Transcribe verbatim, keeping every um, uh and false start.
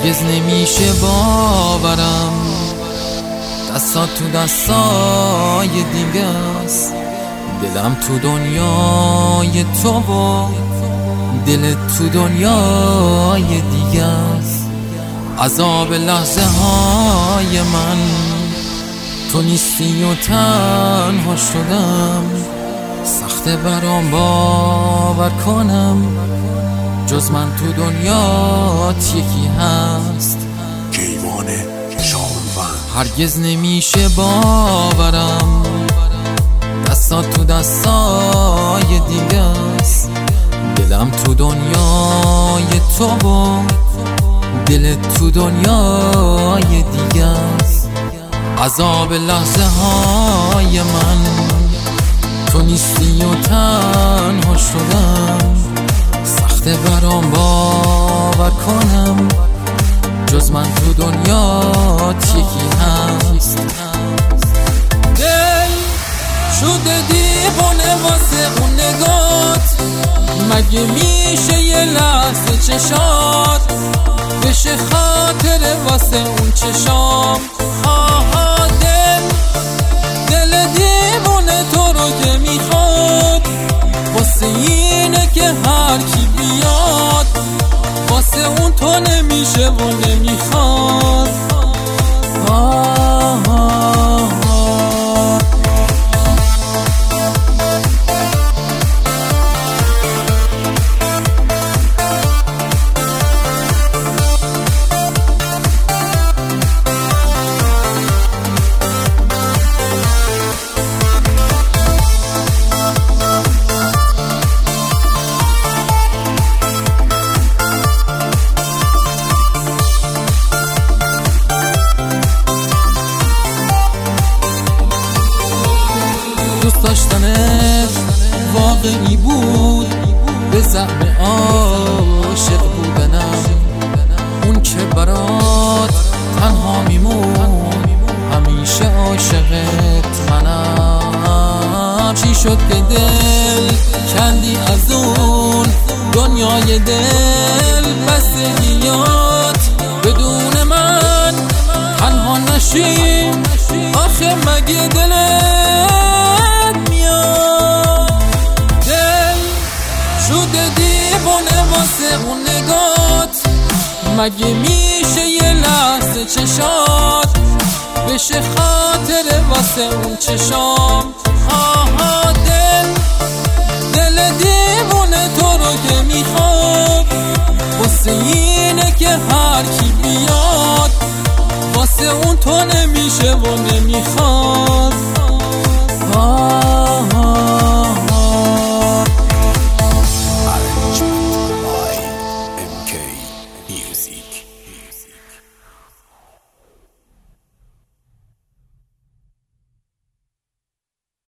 هرگز نمیشه باورم دستات تو دستای دیگه است، دلم تو دنیای تو و دلت تو دنیای دیگه است. عذاب لحظه های من تو نیستی و تنها شدم، سخته برام باور کنم جز من تو دنیات یکی هست. کیوان شاهنوند. هرگز نمیشه باورم دستات تو دستای دیگه است، دلم تو دنیای تو و دلت تو دنیای دیگه است. عذاب لحظه های من تو نیستی و تنها شدم، سخته برام باور کنم جز من تو دنیات یکی هست. دل شده دیوانه واسه اون نگات، مگه میشه یه لحظه چشات بشه خاطر واسه اون چشام. آها دل دل دیوانه تو رو که میخواد، واسه اینه که هر کی بیاد واسه اون تو نمیشه و نمیخواد. آه آه آه. دوست داشتنت واقعی بود، به زعم عاشق بودنم، اون که برات تنها میمون همیشه عاشقت منم. چی شد که دل کندی از اون دنیای دل بستگیات، بدون من تنها نشی آخه مگه دلت میاد. دل شده دیوانه واسه اون نگات، مگه میشه یه لحظه چشات بشه خاطر واسه اون چشام. آها دل دل دیوانه تو رو که میخواد، واسه اینه که هر کی بیاد واسه اون تو نمیشه و نمیخواد.